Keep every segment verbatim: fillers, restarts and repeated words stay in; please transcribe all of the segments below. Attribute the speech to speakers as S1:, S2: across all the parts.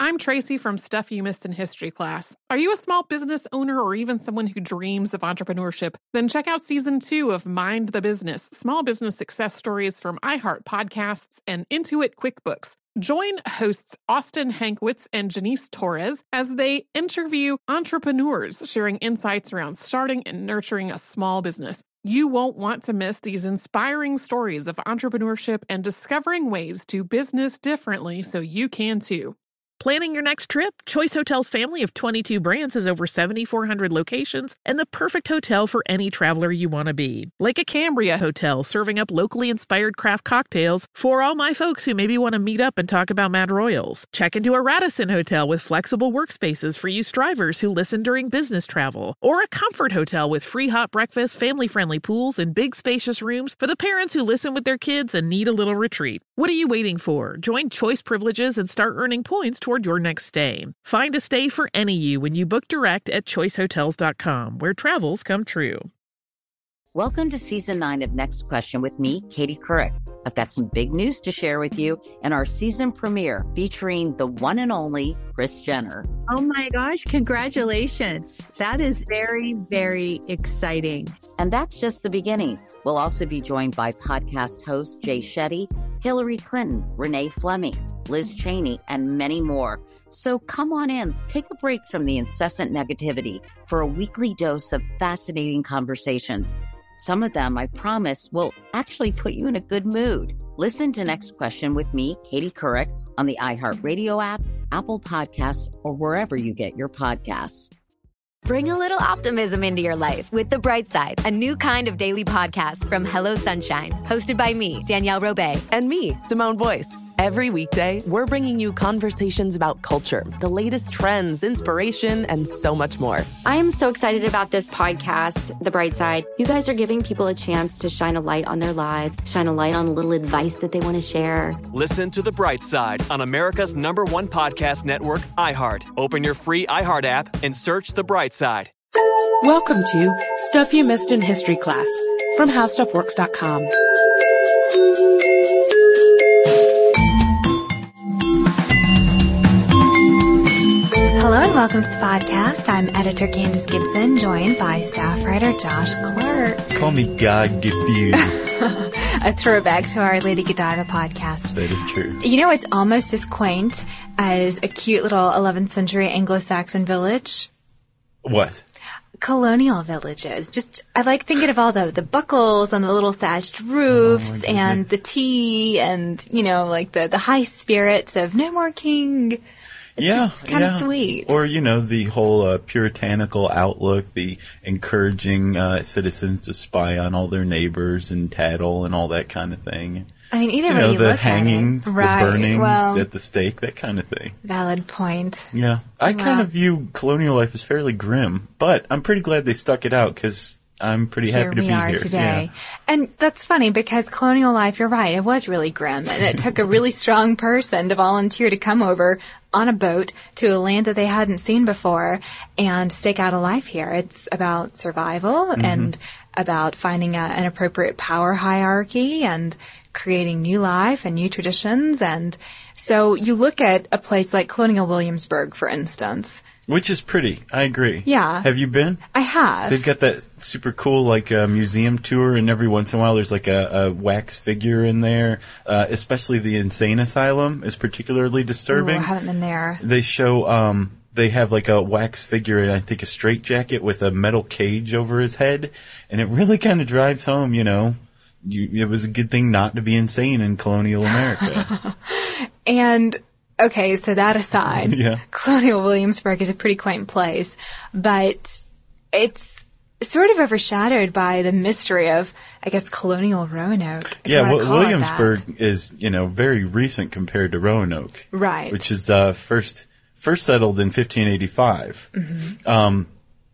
S1: I'm Tracy from Stuff You Missed in History class. Are you a small business owner or even someone who dreams of entrepreneurship? Then check out season two of Mind the Business, small business success stories from iHeart Podcasts and Intuit QuickBooks. Join hosts Austin Hankwitz and Janice Torres as they interview entrepreneurs sharing insights around starting and nurturing a small business. You won't want to miss these inspiring stories of entrepreneurship and discovering ways to business differently so you can too.
S2: Planning your next trip? Choice Hotels' family of twenty-two brands has over seven thousand four hundred locations and the perfect hotel for any traveler you want to be. Like a Cambria Hotel, serving up locally inspired craft cocktails for all my folks who maybe want to meet up and talk about Mad Royals. Check into a Radisson Hotel with flexible workspaces for you strivers who listen during business travel. Or a Comfort Hotel with free hot breakfast, family-friendly pools, and big spacious rooms for the parents who listen with their kids and need a little retreat. What are you waiting for? Join Choice Privileges and start earning points toward your next stay. Find a stay for any you when you book direct at choice hotels dot com, where travels come true.
S3: Welcome to season nine of Next Question with me, Katie Couric. I've got some big news to share with you in our season premiere featuring the one and only Kris Jenner.
S4: Oh my gosh, congratulations. That is very, very exciting.
S3: And that's just the beginning. We'll also be joined by podcast host Jay Shetty, Hillary Clinton, Renee Fleming, Liz Cheney, and many more. So come on in, take a break from the incessant negativity for a weekly dose of fascinating conversations. Some of them, I promise, will actually put you in a good mood. Listen to Next Question with me, Katie Couric, on the iHeartRadio app, Apple Podcasts, or wherever you get your podcasts.
S5: Bring a little optimism into your life with The Bright Side, a new kind of daily podcast from Hello Sunshine, hosted by me, Danielle Robay.
S6: And me, Simone Boyce. Every weekday, we're bringing you conversations about culture, the latest trends, inspiration, and so much more.
S7: I am so excited about this podcast, The Bright Side. You guys are giving people a chance to shine a light on their lives, shine a light on a little advice that they want to share.
S8: Listen to The Bright Side on America's number one podcast network, iHeart. Open your free iHeart app and search The Bright Side.
S9: Welcome to Stuff You Missed in History class from how stuff works dot com.
S10: Hello and welcome to the podcast. I'm editor Candace Gibson, joined by staff writer Josh Clark.
S11: Call me God Gefused.
S10: A throwback to our Lady Godiva podcast.
S11: That is true.
S10: You know, it's almost as quaint as a cute little eleventh century Anglo-Saxon village.
S11: What?
S10: Colonial villages. Just, I like thinking of all the, the buckles and the little thatched roofs oh, and the tea and, you know, like the, the high spirits of no more king. It's
S11: yeah,
S10: just kind of
S11: yeah.
S10: sweet.
S11: Or, you know, the whole uh, puritanical outlook, the encouraging uh, citizens to spy on all their neighbors and tattle and all that kind of thing.
S10: I mean, either
S11: you
S10: way
S11: know,
S10: you
S11: the
S10: look
S11: hangings,
S10: at it. Right.
S11: the burnings
S10: well,
S11: at the stake, that kind of thing.
S10: Valid point.
S11: Yeah. I
S10: wow.
S11: kind of view colonial life as fairly grim, but I'm pretty glad they stuck it out because I'm pretty
S10: here
S11: happy to
S10: we
S11: be
S10: are
S11: here
S10: today.
S11: Yeah.
S10: And that's funny because colonial life, you're right, it was really grim. And it took a really strong person to volunteer to come over on a boat to a land that they hadn't seen before and stake out a life here. It's about survival mm-hmm. and about finding a, an appropriate power hierarchy and creating new life and new traditions. And so you look at a place like Colonial Williamsburg, for instance.
S11: Which is pretty. I agree.
S10: Yeah.
S11: Have you been?
S10: I have.
S11: They've got that super cool, like, uh, museum tour, and every once in a while there's, like, a, a wax figure in there. Uh, especially the insane asylum is particularly disturbing.
S10: Ooh, I haven't been there.
S11: They show, um, they have, like, a wax figure in, I think, a straitjacket with a metal cage over his head. And it really kind of drives home, you know, you, it was a good thing not to be insane in colonial America.
S10: And... Okay, so that aside,
S11: yeah.
S10: Colonial Williamsburg is a pretty quaint place, but it's sort of overshadowed by the mystery of, I guess, Colonial Roanoke.
S11: Yeah, well, Williamsburg is, you know, very recent compared to Roanoke.
S10: Right.
S11: Which is uh, first first settled in fifteen eighty-five.
S10: Mm-hmm.
S11: Um,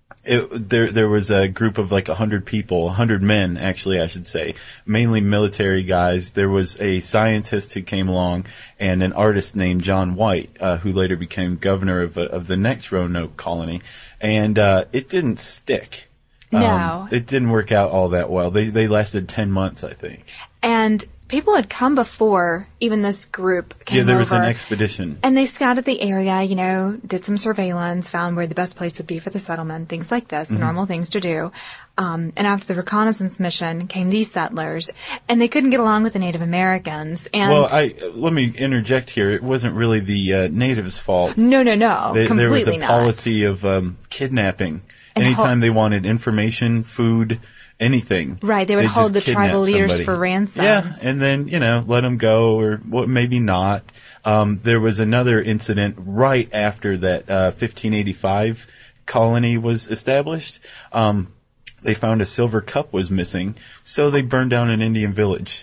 S11: it, there there was a group of like a hundred people, a hundred men actually, I should say, mainly military guys. There was a scientist who came along and an artist named John White, uh, who later became governor of uh, of the next Roanoke colony, and uh, it didn't stick.
S10: No,
S11: um, it didn't work out all that well. They they lasted ten months, I think.
S10: And people had come before even this group came
S11: Yeah, there
S10: over.
S11: was an expedition.
S10: And they scouted the area, you know, did some surveillance, found where the best place would be for the settlement, things like this, the
S11: Mm-hmm.
S10: normal things to do. Um, and after the reconnaissance mission came these settlers, and they couldn't get along with the Native Americans. And
S11: Well, I let me interject here. It wasn't really the uh, natives' fault.
S10: no, no, no,
S11: They,
S10: completely
S11: there was a
S10: not.
S11: policy of um, kidnapping.
S10: And
S11: Anytime
S10: ho-
S11: they wanted information, food, anything.
S10: Right, they would
S11: they'd
S10: hold
S11: just
S10: the tribal
S11: kidnap
S10: leaders
S11: somebody.
S10: for ransom.
S11: Yeah, and then, you know, let them go or what, maybe not. Um, there was another incident right after that uh, fifteen eighty-five colony was established. Um, they found a silver cup was missing, so they burned down an Indian village.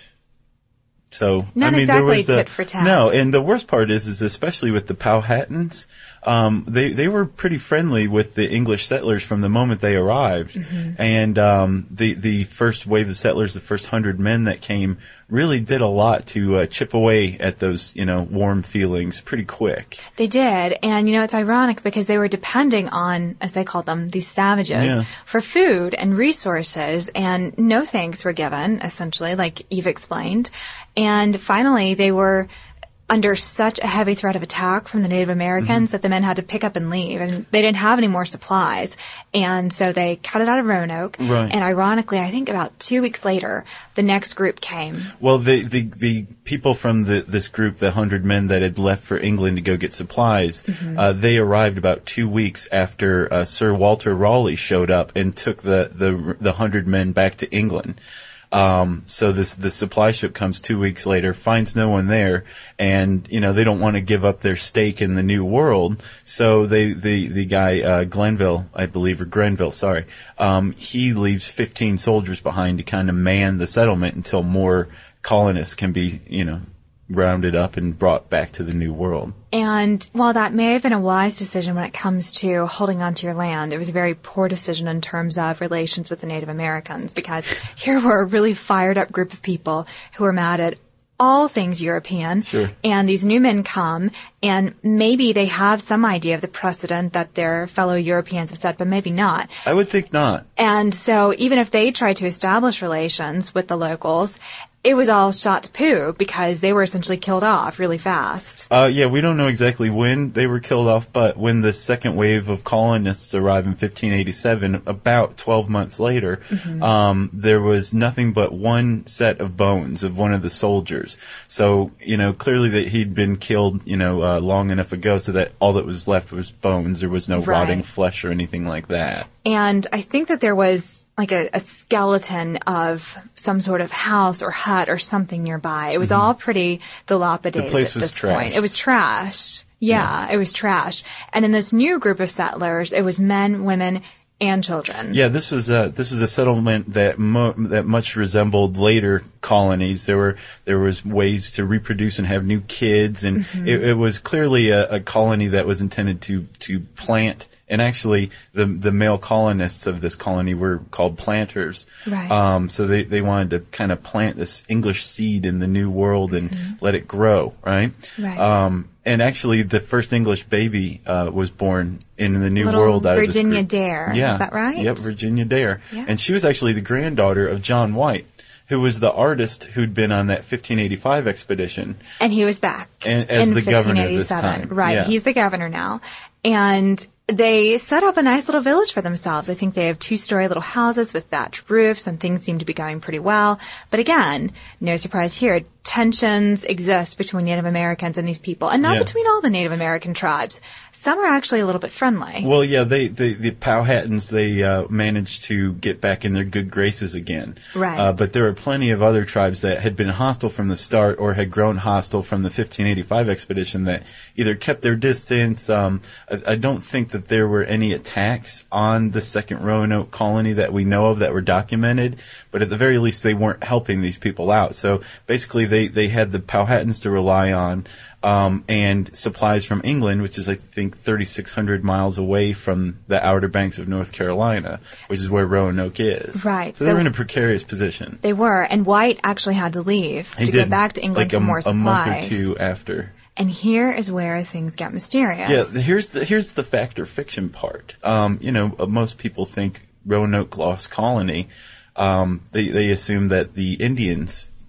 S11: So
S10: Not
S11: I mean,
S10: exactly
S11: there was a,
S10: tit for tat.
S11: No, and the worst part is, is especially with the Powhatans, um, they they were pretty friendly with the English settlers from the moment they arrived,
S10: Mm-hmm.
S11: and um, the the first wave of settlers, the first hundred men that came, really did a lot to uh, chip away at those, you know, warm feelings pretty quick.
S10: They did. And, you know, it's ironic because they were depending on, as they called them, these savages
S11: Yeah.
S10: for food and resources. And no thanks were given, essentially, like you've explained. And finally, they were under such a heavy threat of attack from the Native Americans
S11: Mm-hmm.
S10: that the men had to pick up and leave. And they didn't have any more supplies. And so they cut it out of Roanoke.
S11: Right.
S10: And ironically, I think about two weeks later, the next group came.
S11: Well, the the, the people from the, this group, the hundred men that had left for England to go get supplies,
S10: Mm-hmm.
S11: uh, they arrived about two weeks after uh, Sir Walter Raleigh showed up and took the the the hundred men back to England. Um, so this, the supply ship comes two weeks later, finds no one there, and, you know, they don't want to give up their stake in the new world. So they, the, the guy, uh, Glenville, I believe, or Grenville, sorry, um, he leaves fifteen soldiers behind to kind of man the settlement until more colonists can be, you know, rounded up and brought back to the new world.
S10: And while that may have been a wise decision when it comes to holding onto your land, it was a very poor decision in terms of relations with the Native Americans, because here were a really fired up group of people who were mad at all things European.
S11: Sure.
S10: And these new men come, and maybe they have some idea of the precedent that their fellow Europeans have set, but maybe not.
S11: I would think not.
S10: And so even if they tried to establish relations with the locals, it was all shot to poo because they were essentially killed off really fast.
S11: Uh, yeah, we don't know exactly when they were killed off, but when the second wave of colonists arrived in fifteen eighty-seven, about twelve months later,
S10: Mm-hmm.
S11: um, there was nothing but one set of bones of one of the soldiers. So, you know, clearly that he'd been killed, you know, uh, long enough ago so that all that was left was bones. There was no
S10: Right.
S11: rotting flesh or anything like that.
S10: And I think that there was like a, a skeleton of some sort of house or hut or something nearby. It was all pretty dilapidated
S11: The place
S10: at
S11: was
S10: this point.
S11: trashed.
S10: It was trashed. Yeah, it was trashed. And in this new group of settlers, it was men, women, and children.
S11: Yeah, this was a this is a settlement that mo- that much resembled later colonies. There were there was ways to reproduce and have new kids, and
S10: Mm-hmm.
S11: it, it was clearly a, a colony that was intended to to plant. And actually, the the male colonists of this colony were called planters.
S10: Right.
S11: Um, so they, they wanted to kind of plant this English seed in the new world and let it grow, right?
S10: Right.
S11: Um, and actually, the first English baby uh, was born in the new
S10: Little
S11: world out
S10: Virginia
S11: of this group.
S10: Dare.
S11: Yeah.
S10: Is that right?
S11: Yep, Virginia Dare.
S10: Yeah.
S11: And she was actually the granddaughter of John White, who was the artist who'd been on that fifteen eighty-five expedition.
S10: And he was back.
S11: And as
S10: in
S11: the governor this
S10: fifteen eighty-seven.
S11: time.
S10: Right.
S11: Yeah.
S10: He's the governor now. And they set up a nice little village for themselves. I think they have two-story little houses with thatched roofs, and things seem to be going pretty well. But again, no surprise here, tensions exist between Native Americans and these people, and not
S11: Yeah.
S10: between all the Native American tribes. Some are actually a little bit friendly.
S11: Well, yeah, they, they the Powhatans, they uh, managed to get back in their good graces again.
S10: Right.
S11: Uh, but there were plenty of other tribes that had been hostile from the start or had grown hostile from the fifteen eighty-five expedition that either kept their distance. Um, I, I don't think that there were any attacks on the second Roanoke colony that we know of that were documented, but at the very least they weren't helping these people out. So basically they, they had the Powhatans to rely on. Um, and supplies from England, which is, I think, thirty-six hundred miles away from the Outer Banks of North Carolina, which is where Roanoke is.
S10: Right.
S11: So, they
S10: So-
S11: were in a precarious position.
S10: They were, and White actually had to leave
S11: He
S10: to
S11: did,
S10: go back to England
S11: like
S10: for
S11: a,
S10: more
S11: a
S10: supplies.
S11: month or two after.
S10: And here is where things get mysterious.
S11: Yeah, here's the, here's the fact or fiction part. Um, you know, uh, most people think Roanoke lost colony. Um, they, they assume that the Indians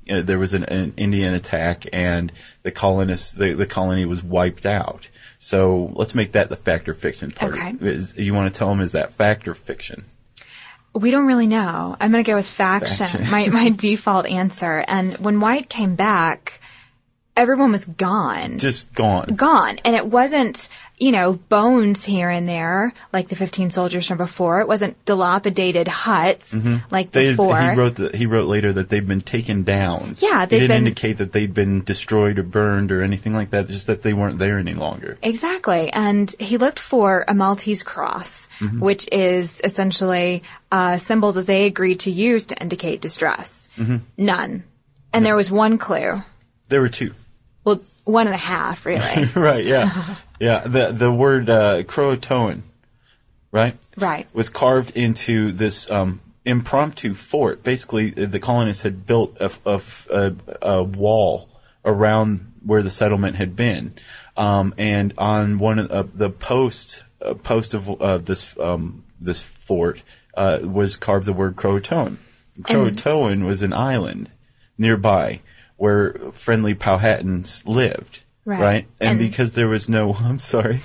S11: uh, there was an, an Indian attack and the colonists, the, the colony was wiped out. So let's make that the fact or fiction part.
S10: Okay.
S11: Is, you want to tell them, is that fact or fiction?
S10: We don't really know. I'm going to go with faction, faction. my, my default answer. And when White came back, everyone was gone.
S11: Just gone.
S10: Gone. And it wasn't, you know, bones here and there like the fifteen soldiers from before. It wasn't dilapidated huts
S11: mm-hmm.
S10: like
S11: they,
S10: before.
S11: He wrote the, he wrote later that they'd been taken down.
S10: Yeah,
S11: they didn't
S10: been,
S11: indicate that they'd been destroyed or burned or anything like that, just that they weren't there any longer.
S10: Exactly. And he looked for a Maltese cross, mm-hmm. which is essentially a symbol that they agreed to use to indicate distress. Mm-hmm. None. And no. There was one clue.
S11: There were two.
S10: Well, one and a half, really.
S11: Right, yeah. Yeah, the the word uh, Croatoan, right?
S10: Right.
S11: Was carved into this um, impromptu fort. Basically, the colonists had built a, a, a, a wall around where the settlement had been. Um, and on one of uh, the post, uh, post of uh, this um, this fort uh, was carved the word Croatoan. Croatoan was an island nearby where friendly Powhatans lived, right? right? And, and because there was no, I'm sorry,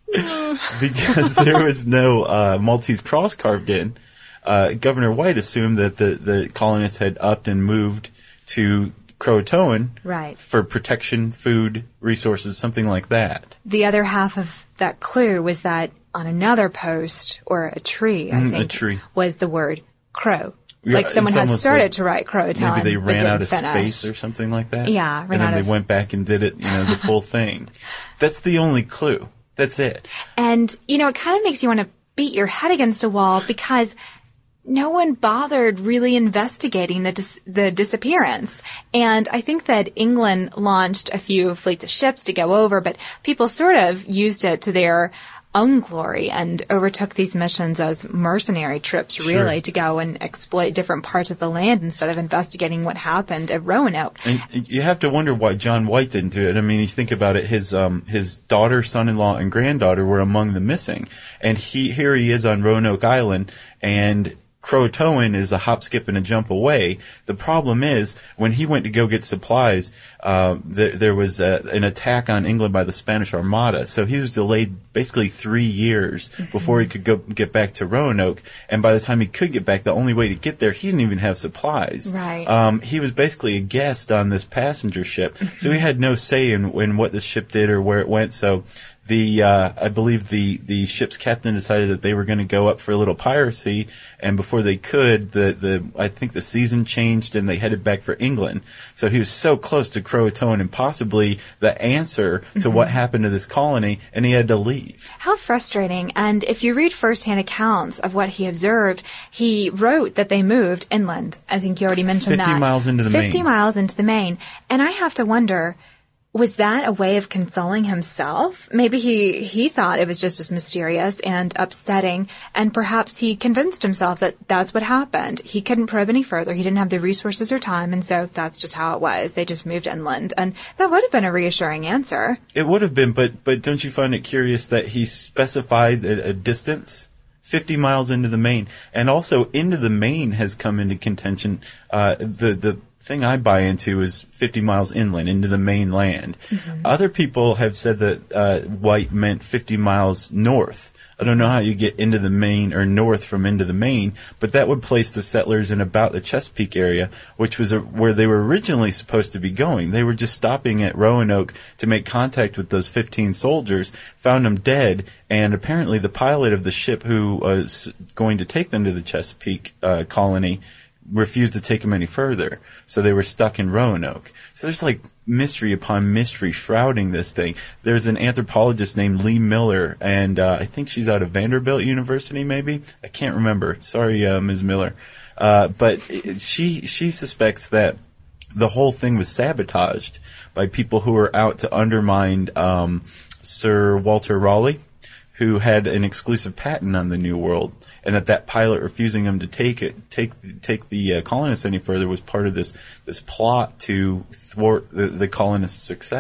S11: because there was no uh, Maltese cross carved in, uh, Governor White assumed that the, the colonists had upped and moved to Croatoan
S10: right.
S11: for protection, food, resources, something like that.
S10: The other half of that clue was that on another post, or a tree, I
S11: mm,
S10: think,
S11: a tree.
S10: was the word crow.
S11: Yeah,
S10: like someone had started
S11: like
S10: to write Croatoan,
S11: maybe they
S10: but
S11: ran
S10: didn't
S11: out of
S10: finish.
S11: space or something like that.
S10: Yeah, ran
S11: and then
S10: out
S11: they
S10: of...
S11: went back and did it, you know, the full thing. That's the only clue. That's it.
S10: And you know, it kind of makes you want to beat your head against a wall because no one bothered really investigating the dis- the disappearance. And I think that England launched a few fleets of ships to go over, but people sort of used it to their own glory and overtook these missions as mercenary trips, really, sure. to go and exploit different parts of the land instead of investigating what happened at Roanoke.
S11: And you have to wonder why John White didn't do it. I mean, you think about it, his um his daughter, son-in-law, and granddaughter were among the missing. And he here he is on Roanoke Island, and Croatoan is a hop, skip, and a jump away. The problem is, when he went to go get supplies, uh, there, there was a, an attack on England by the Spanish Armada. So he was delayed basically three years mm-hmm. before he could go get back to Roanoke. And by the time he could get back, the only way to get there, he didn't even have supplies.
S10: Right.
S11: Um, he was basically a guest on this passenger ship. Mm-hmm. So he had no say in, in what the ship did or where it went. So The, uh, I believe the, the ship's captain decided that they were going to go up for a little piracy, and before they could, the, the, I think the season changed and they headed back for England. So he was so close to Croatoan and possibly the answer to mm-hmm. what happened to this colony, and he had to leave.
S10: How frustrating. And if you read firsthand accounts of what he observed, he wrote that they moved inland. I think you already mentioned that.
S11: fifty miles into the Maine.
S10: fifty miles into the Maine. And I have to wonder, was that a way of consoling himself? Maybe he, he thought it was just as mysterious and upsetting, and perhaps he convinced himself that that's what happened. He couldn't probe any further. He didn't have the resources or time, and so that's just how it was. They just moved inland, and that would have been a reassuring answer.
S11: It would have been, but, but don't you find it curious that he specified a, a distance? fifty miles into the Maine. And also, into the Maine has come into contention. Uh, the, the, thing I buy into is fifty miles inland into the mainland. Mm-hmm. Other people have said that uh, White meant fifty miles north. I don't know how you get into the Maine or north from into the Maine, but that would place the settlers in about the Chesapeake area, which was a, where they were originally supposed to be going. They were just stopping at Roanoke to make contact with those fifteen soldiers, found them dead, and apparently the pilot of the ship who was going to take them to the Chesapeake uh, colony refused to take them any further. So they were stuck in Roanoke. So there's like mystery upon mystery shrouding this thing. There's an anthropologist named Lee Miller, and uh, I think she's out of Vanderbilt University, maybe? I can't remember. Sorry, uh, Miz Miller. Uh, but she she suspects that the whole thing was sabotaged by people who were out to undermine um, Sir Walter Raleigh, who had an exclusive patent on the New World, and that that pilot refusing him to take it, take take the uh, colonists any further was part of this this plot to thwart the, the colonists' success.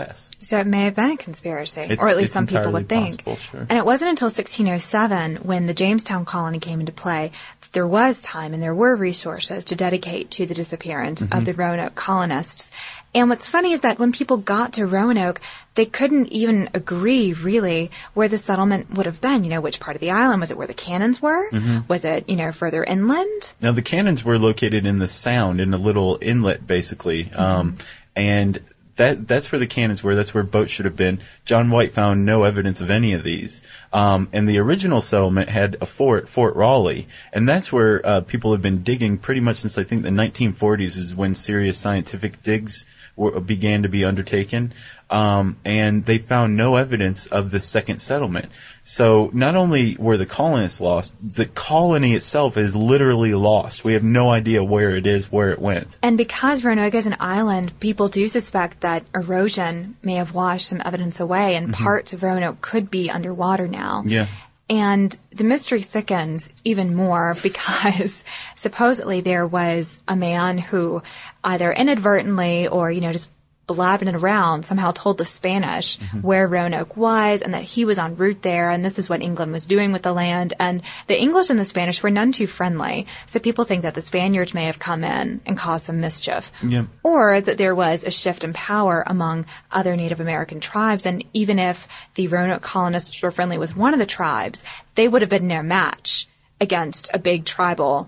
S10: So it may have been a conspiracy,
S11: It's-
S10: or at least
S11: it's
S10: some people would
S11: entirely
S10: think.
S11: possible, sure.
S10: And it wasn't until sixteen oh seven, when the Jamestown colony came into play, that there was time and there were resources to dedicate to the disappearance
S11: Mm-hmm.
S10: of the Roanoke colonists. And what's funny is that when people got to Roanoke, they couldn't even agree, really, where the settlement would have been. You know, which part of the island? Was it where the cannons were?
S11: Mm-hmm.
S10: Was it, you know, further inland?
S11: Now, the cannons were located in the Sound, in a little inlet, basically. Um, and that that's where the cannons were. That's where boats should have been. John White found no evidence of any of these. Um, and the original settlement had a fort, Fort Raleigh. And that's where uh, people have been digging pretty much since, I think, the nineteen forties is when serious scientific digs were, began to be undertaken. Um, and they found no evidence of the second settlement. So not only were the colonists lost, the colony itself is literally lost. We have no idea where it is, where it went.
S10: And because Roanoke is an island, people do suspect that erosion may have washed some evidence away, and
S11: Mhm.
S10: parts of Roanoke could be underwater now.
S11: Yeah.
S10: And the mystery thickens even more because supposedly there was a man who either inadvertently or, you know, just blabbing it around somehow told the Spanish
S11: Mm-hmm.
S10: where Roanoke was and that he was en route there, and this is what England was doing with the land. And the English and the Spanish were none too friendly, so people think that the Spaniards may have come in and caused some mischief.
S11: Yeah.
S10: Or that there was a shift in power among other Native American tribes, and even if the Roanoke colonists were friendly with one of the tribes, they would have been no match against a big tribal,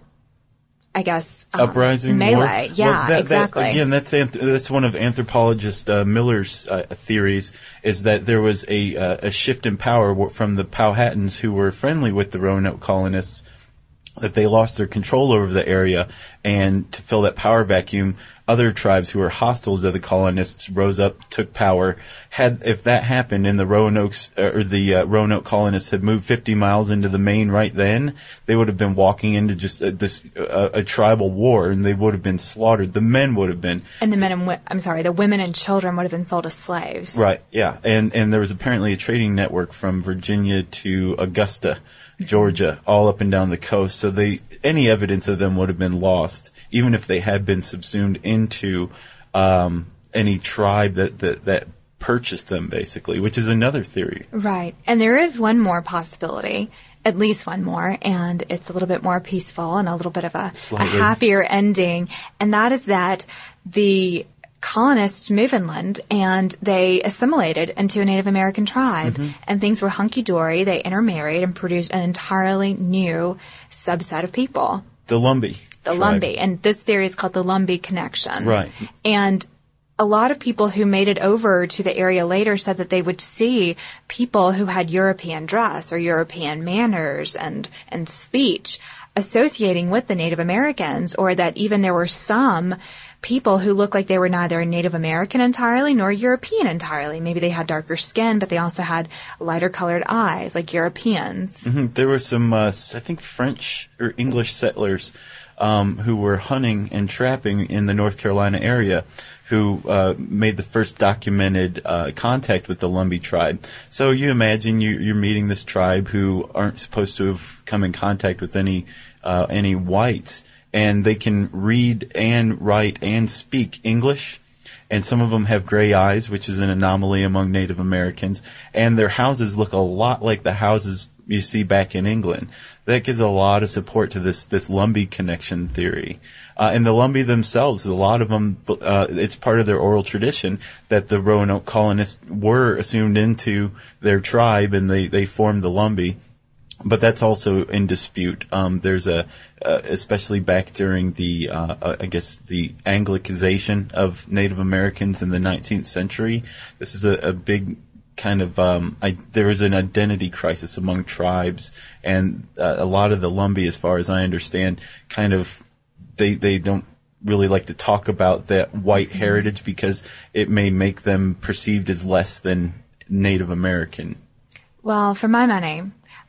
S10: I guess, um,
S11: Uprising,
S10: melee.
S11: war.
S10: Yeah,
S11: Well, that-
S10: exactly.
S11: That, again, that's anth- that's one of anthropologist uh, Miller's uh, theories, is that there was a uh, a shift in power w- from the Powhatans, who were friendly with the Roanoke colonists, that they lost their control over the area, and to fill that power vacuum, other tribes who were hostile to the colonists rose up, took power. Had if that happened, and the Roanoke's or the uh, Roanoke colonists had moved fifty miles into the Maine right then, they would have been walking into just uh, this uh, a tribal war, and they would have been slaughtered. The men would have been.
S10: And the men and wi- I'm sorry, the women and children would have been sold as slaves.
S11: Right, yeah. And and there was apparently a trading network from Virginia to Augusta, Georgia, all up and down the coast. So they any evidence of them would have been lost, even if they had been subsumed into um, any tribe that, that, that purchased them, basically, which is another theory.
S10: Right. And there is one more possibility, at least one more, and it's a little bit more peaceful and a little bit of a, a
S11: Slightly.
S10: happier ending, and that is that the colonists move inland and they assimilated into a Native American tribe,
S11: Mhm.
S10: and things were hunky-dory. They intermarried and produced an entirely new subset of people,
S11: The Lumbee.
S10: the
S11: tribe.
S10: Lumbee. And this theory is called the Lumbee Connection.
S11: Right.
S10: And a lot of people who made it over to the area later said that they would see people who had European dress or European manners and, and speech associating with the Native Americans, or that even there were some people who looked like they were neither Native American entirely nor European entirely. Maybe they had darker skin, but they also had lighter colored eyes, like Europeans.
S11: Mhm. There were some, uh, s- I think, French or English settlers um, who were hunting and trapping in the North Carolina area, who uh, made the first documented uh, contact with the Lumbee tribe. So you imagine you, you're meeting this tribe who aren't supposed to have come in contact with any uh, any whites, and they can read and write and speak English. And some of them have gray eyes, which is an anomaly among Native Americans. And their houses look a lot like the houses you see back in England. That gives a lot of support to this, this Lumbee connection theory. Uh, and the Lumbee themselves, a lot of them, uh, it's part of their oral tradition that the Roanoke colonists were assumed into their tribe, and they, they formed the Lumbee. But that's also in dispute. Um, there's a, uh, especially back during the, uh, uh, I guess, the Anglicization of Native Americans in the nineteenth century. This is a, a big kind of, um, I, there was an identity crisis among tribes, and uh, a lot of the Lumbee, as far as I understand, kind of, they, they don't really like to talk about that white heritage because it may make them perceived as less than Native American.
S10: Well, for my money,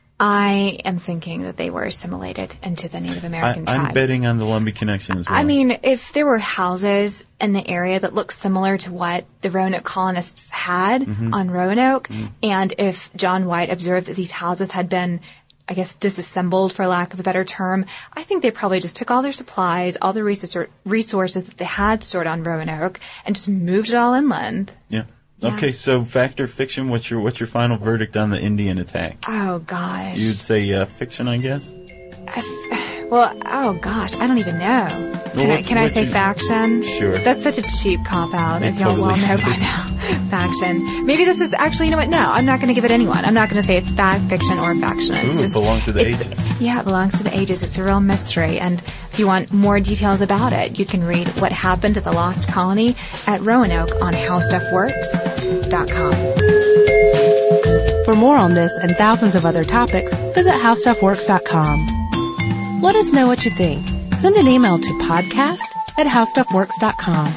S10: I am thinking that they were assimilated into the Native American
S11: I,
S10: tribes.
S11: I'm betting on the Lumbee connection as well.
S10: I mean, if there were houses in the area that looked similar to what the Roanoke colonists had
S11: Mhm.
S10: on Roanoke,
S11: Mhm.
S10: and if John White observed that these houses had been, I guess, disassembled, for lack of a better term, I think they probably just took all their supplies, all the resource- resources that they had stored on Roanoke, and just moved it all inland.
S11: Yeah.
S10: Yeah.
S11: Okay, so fact or fiction? What's your what's your final verdict on the Indian attack?
S10: Oh, gosh.
S11: You'd say uh, fiction, I guess?
S10: I, well, oh, gosh, I don't even know. Can
S11: Well,
S10: I, can I say
S11: you,
S10: faction?
S11: Sure.
S10: That's such a cheap cop-out, as
S11: It
S10: y'all
S11: totally
S10: well know by
S11: is.
S10: now. Faction. Maybe this is, actually, you know what? No, I'm not going to give it anyone. I'm not going to say it's fact, fiction, or faction. It's
S11: Ooh,
S10: just,
S11: it belongs to the
S10: it's-
S11: ages.
S10: Yeah, it belongs to the ages. It's a real mystery. And if you want more details about it, you can read What Happened to the Lost Colony at Roanoke on how stuff works dot com.
S9: For more on this and thousands of other topics, visit how stuff works dot com. Let us know what you think. Send an email to podcast at how stuff works dot com.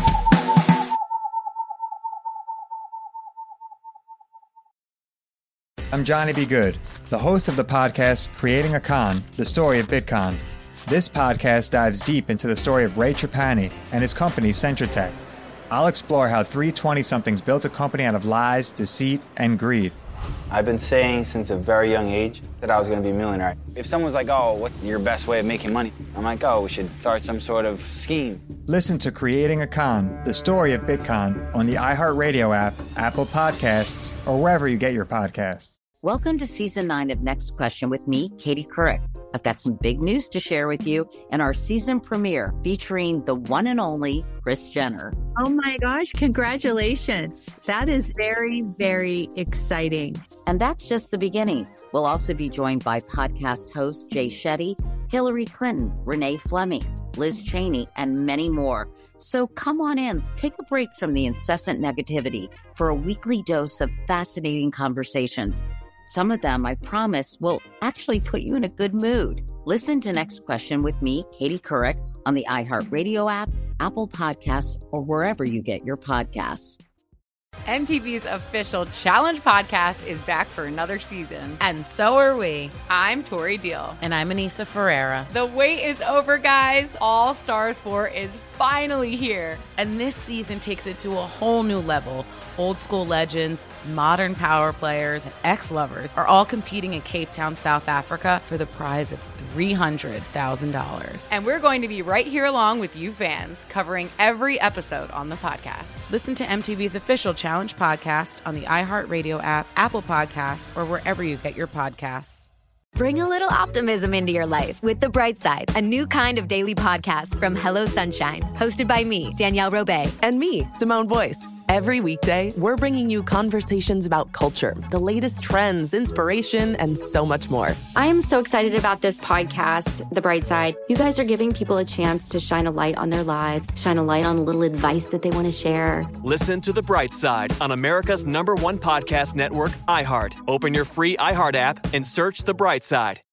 S12: I'm Johnny B. Good, the host of the podcast Creating a Con, the story of Bitcoin. This podcast dives deep into the story of Ray Trapani and his company Centratech. I'll explore how three twenty-somethings built a company out of lies, deceit, and greed.
S13: I've been saying since a very young age that I was going to be a millionaire. If someone's like, oh, what's your best way of making money? I'm like, oh, we should start some sort of scheme.
S12: Listen to Creating a Con, the story of Bitcoin on the iHeartRadio app, Apple Podcasts, or wherever you get your podcasts.
S3: Welcome to season nine of Next Question with me, Katie Couric. I've got some big news to share with you in our season premiere featuring the one and only Kris Jenner.
S4: Oh my gosh, congratulations. That is very, very exciting.
S3: And that's just the beginning. We'll also be joined by podcast host Jay Shetty, Hillary Clinton, Renee Fleming, Liz Cheney, and many more. So come on in, take a break from the incessant negativity for a weekly dose of fascinating conversations. Some of them, I promise, will actually put you in a good mood. Listen to Next Question with me, Katie Couric, on the iHeartRadio app, Apple Podcasts, or wherever you get your podcasts.
S14: M T V's official Challenge podcast is back for another season.
S15: And so are we.
S14: I'm Tori Deal.
S15: And I'm Anissa Ferreira.
S14: The wait is over, guys. All Stars four is finally here.
S15: And this season takes it to a whole new level. Old school legends, modern power players, and ex-lovers are all competing in Cape Town, South Africa for the prize of three hundred thousand dollars.
S14: And we're going to be right here along with you fans, covering every episode on the podcast.
S15: Listen to M T V's official Challenge podcast on the iHeartRadio app, Apple Podcasts, or wherever you get your podcasts.
S5: Bring a little optimism into your life with The Bright Side, a new kind of daily podcast from Hello Sunshine, hosted by me, Danielle Robay.
S6: And me, Simone Boyce. Every weekday, we're bringing you conversations about culture, the latest trends, inspiration, and so much more.
S7: I am so excited about this podcast, The Bright Side. You guys are giving people a chance to shine a light on their lives, shine a light on a little advice that they want to share.
S8: Listen to The Bright Side on America's number one podcast network, iHeart. Open your free iHeart app and search The Bright Side.